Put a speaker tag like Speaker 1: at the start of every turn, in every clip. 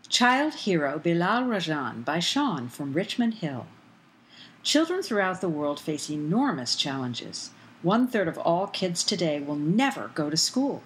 Speaker 1: Child Hero Bilal Rajan by Sean from Richmond Hill. Children throughout the world face enormous challenges. 1/3 of all kids today will never go to school.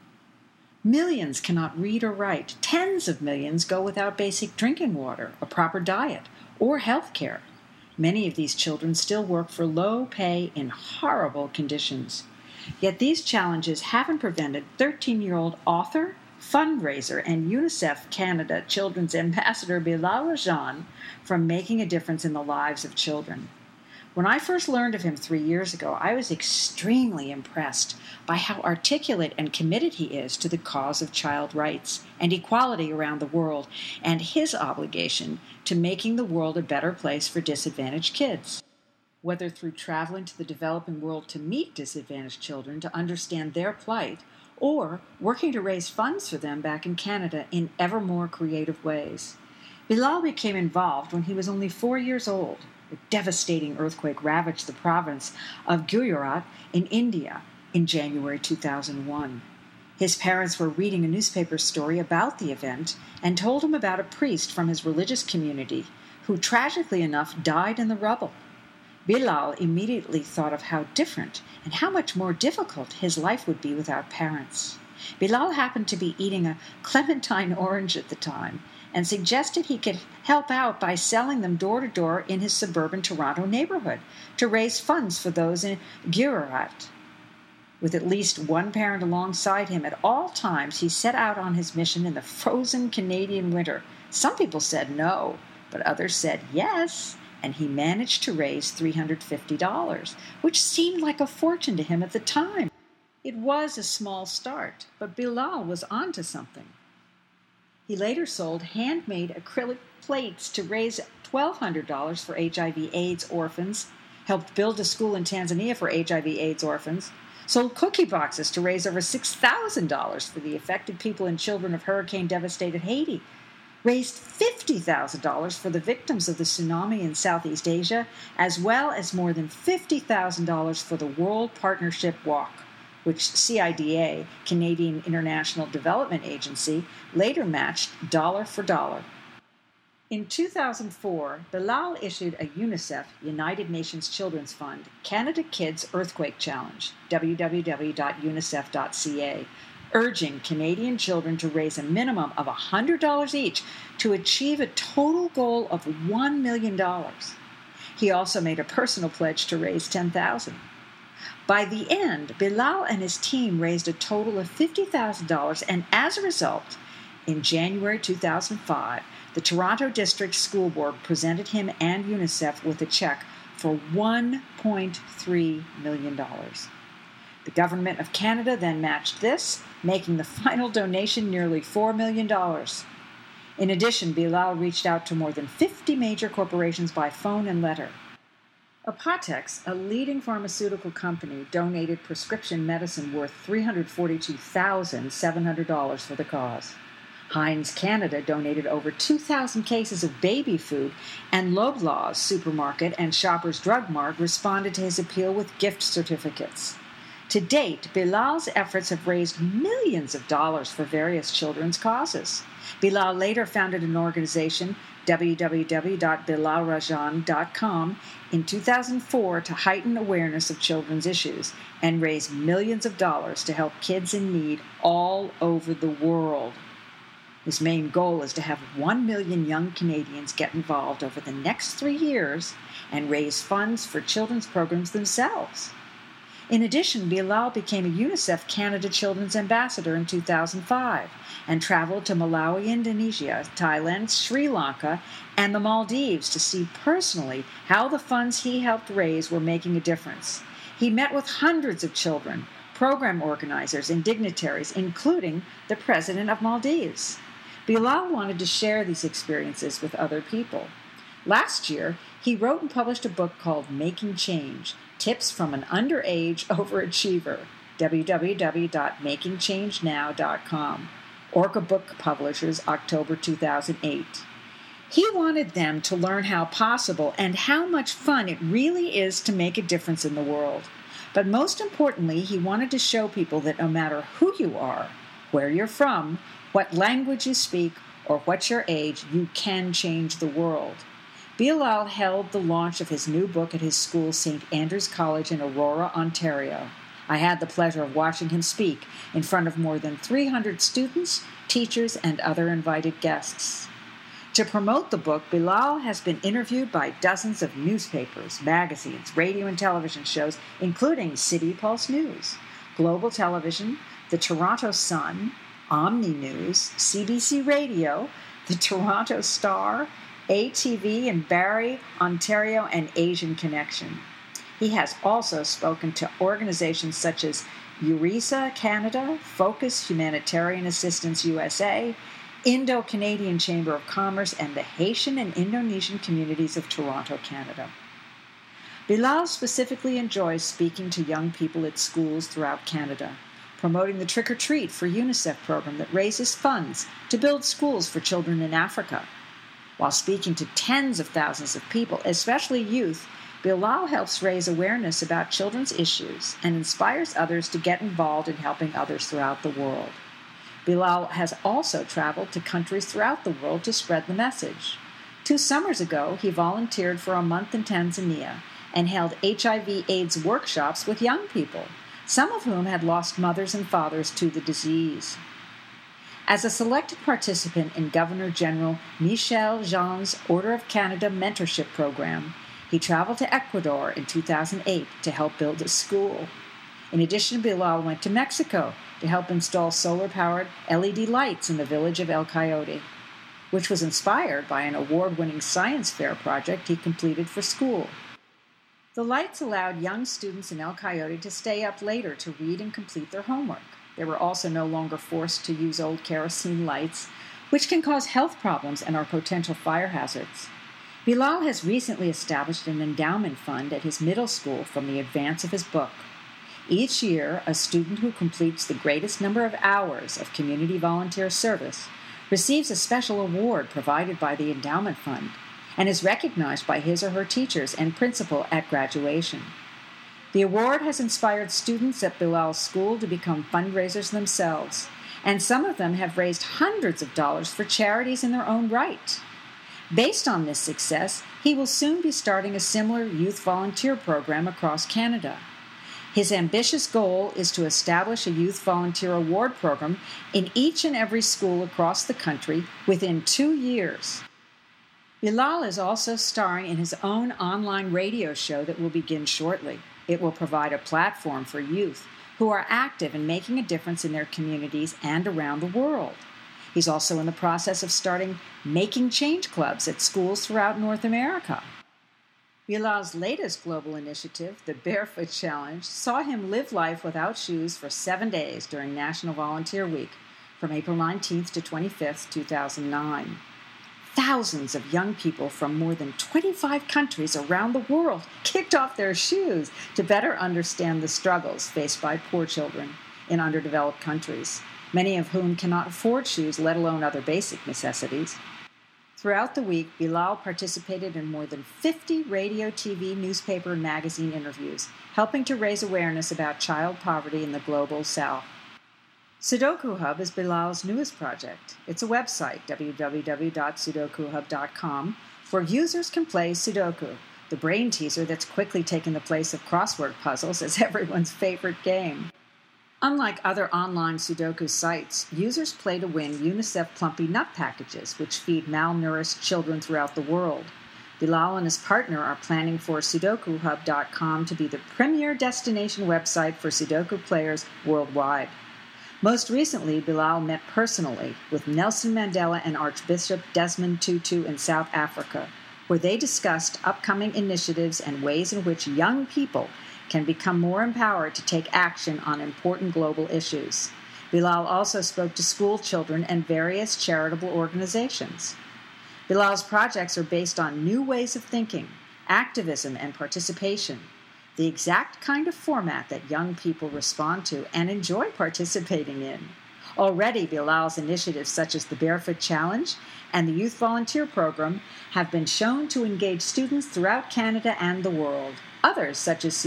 Speaker 1: Millions cannot read or write. Tens of millions go without basic drinking water, a proper diet, or health care. Many of these children still work for low pay in horrible conditions. Yet these challenges haven't prevented 13-year-old author, fundraiser, and UNICEF Canada Children's Ambassador Bilal Rajan from making a difference in the lives of children. When I first learned of him 3 years ago, I was extremely impressed by how articulate and committed he is to the cause of child rights and equality around the world, and his obligation to making the world a better place for disadvantaged kids. Whether through traveling to the developing world to meet disadvantaged children to understand their plight, or working to raise funds for them back in Canada in ever more creative ways. Bilal became involved when he was only 4 years old. A devastating earthquake ravaged the province of Gujarat in India in January 2001. His parents were reading a newspaper story about the event and told him about a priest from his religious community who, tragically enough, died in the rubble. Bilal immediately thought of how different and how much more difficult his life would be without parents. Bilal happened to be eating a clementine orange at the time and suggested he could help out by selling them door to door in his suburban Toronto neighborhood to raise funds for those in Gujarat. With at least one parent alongside him at all times, he set out on his mission in the frozen Canadian winter. Some people said no, but others said yes, and he managed to raise $350, which seemed like a fortune to him at the time. It was a small start, but Bilal was onto something. He later sold handmade acrylic plates to raise $1,200 for HIV/AIDS orphans, helped build a school in Tanzania for HIV/AIDS orphans, sold cookie boxes to raise over $6,000 for the affected people and children of hurricane-devastated Haiti, raised $50,000 for the victims of the tsunami in Southeast Asia, as well as more than $50,000 for the World Partnership Walk, which CIDA, Canadian International Development Agency, later matched dollar for dollar. In 2004, Bilal issued a UNICEF, United Nations Children's Fund, Canada Kids Earthquake Challenge, www.unicef.ca, urging Canadian children to raise a minimum of $100 each to achieve a total goal of $1 million. He also made a personal pledge to raise $10,000. By the end, Bilal and his team raised a total of $50,000, and as a result, in January 2005, the Toronto District School Board presented him and UNICEF with a check for $1.3 million. The Government of Canada then matched this, making the final donation nearly $4 million. In addition, Bilal reached out to more than 50 major corporations by phone and letter. Apotex, a leading pharmaceutical company, donated prescription medicine worth $342,700 for the cause. Heinz Canada donated over 2,000 cases of baby food, and Loblaws Supermarket and Shoppers Drug Mart responded to his appeal with gift certificates. To date, Bilal's efforts have raised millions of dollars for various children's causes. Bilal later founded an organization, www.bilalrajan.com, in 2004 to heighten awareness of children's issues and raise millions of dollars to help kids in need all over the world. His main goal is to have 1 million young Canadians get involved over the next 3 years and raise funds for children's programs themselves. In addition, Bilal became a UNICEF Canada Children's Ambassador in 2005 and traveled to Malawi, Indonesia, Thailand, Sri Lanka, and the Maldives to see personally how the funds he helped raise were making a difference. He met with hundreds of children, program organizers, and dignitaries, including the President of Maldives. Bilal wanted to share these experiences with other people. Last year, he wrote and published a book called Making Change, Tips from an Underage Overachiever, www.makingchangenow.com, Orca Book Publishers, October 2008. He wanted them to learn how possible and how much fun it really is to make a difference in the world. But most importantly, he wanted to show people that no matter who you are, where you're from, what language you speak, or what's your age, you can change the world. Bilal held the launch of his new book at his school, St. Andrew's College in Aurora, Ontario. I had the pleasure of watching him speak in front of more than 300 students, teachers, and other invited guests. To promote the book, Bilal has been interviewed by dozens of newspapers, magazines, radio and television shows, including City Pulse News, Global Television, the Toronto Sun, Omni News, CBC Radio, the Toronto Star, ATV in Barrie, Ontario, and Asian Connection. He has also spoken to organizations such as EURESA Canada, Focus Humanitarian Assistance USA, Indo-Canadian Chamber of Commerce, and the Haitian and Indonesian communities of Toronto, Canada. Bilal specifically enjoys speaking to young people at schools throughout Canada, promoting the Trick or Treat for UNICEF program that raises funds to build schools for children in Africa. While speaking to tens of thousands of people, especially youth, Bilal helps raise awareness about children's issues and inspires others to get involved in helping others throughout the world. Bilal has also traveled to countries throughout the world to spread the message. 2 summers ago, he volunteered for a month in Tanzania and held HIV/AIDS workshops with young people, some of whom had lost mothers and fathers to the disease. As a selected participant in Governor General Michel Jean's Order of Canada mentorship program, he traveled to Ecuador in 2008 to help build a school. In addition, Bilal went to Mexico to help install solar-powered LED lights in the village of El Coyote, which was inspired by an award-winning science fair project he completed for school. The lights allowed young students in El Coyote to stay up later to read and complete their homework. They were also no longer forced to use old kerosene lights, which can cause health problems and are potential fire hazards. Bilal has recently established an endowment fund at his middle school from the advance of his book. Each year, a student who completes the greatest number of hours of community volunteer service receives a special award provided by the endowment fund and is recognized by his or her teachers and principal at graduation. The award has inspired students at Bilal's school to become fundraisers themselves, and some of them have raised hundreds of dollars for charities in their own right. Based on this success, he will soon be starting a similar youth volunteer program across Canada. His ambitious goal is to establish a youth volunteer award program in each and every school across the country within 2 years. Bilal is also starring in his own online radio show that will begin shortly. It will provide a platform for youth who are active in making a difference in their communities and around the world. He's also in the process of starting Making Change clubs at schools throughout North America. Bilal's latest global initiative, the Barefoot Challenge, saw him live life without shoes for 7 days during National Volunteer Week, from April 19th to 25th, 2009. Thousands of young people from more than 25 countries around the world kicked off their shoes to better understand the struggles faced by poor children in underdeveloped countries, many of whom cannot afford shoes, let alone other basic necessities. Throughout the week, Bilal participated in more than 50 radio, TV, newspaper, and magazine interviews, helping to raise awareness about child poverty in the global south. Sudoku Hub is Bilal's newest project. It's a website, www.sudokuhub.com, where users can play Sudoku, the brain teaser that's quickly taken the place of crossword puzzles as everyone's favorite game. Unlike other online Sudoku sites, users play to win UNICEF Plumpy Nut packages, which feed malnourished children throughout the world. Bilal and his partner are planning for SudokuHub.com to be the premier destination website for Sudoku players worldwide. Most recently, Bilal met personally with Nelson Mandela and Archbishop Desmond Tutu in South Africa, where they discussed upcoming initiatives and ways in which young people can become more empowered to take action on important global issues. Bilal also spoke to school children and various charitable organizations. Bilal's projects are based on new ways of thinking, activism, and participation, the exact kind of format that young people respond to and enjoy participating in. Already, Bilal's initiatives such as the Barefoot Challenge and the Youth Volunteer Program have been shown to engage students throughout Canada and the world. Others, such as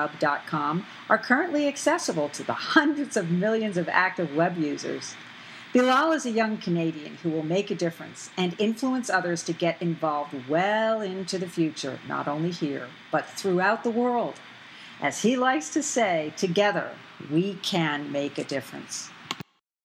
Speaker 1: SudokuHub.com, are currently accessible to the hundreds of millions of active web users. Bilal is a young Canadian who will make a difference and influence others to get involved well into the future, not only here, but throughout the world. As he likes to say, together we can make a difference.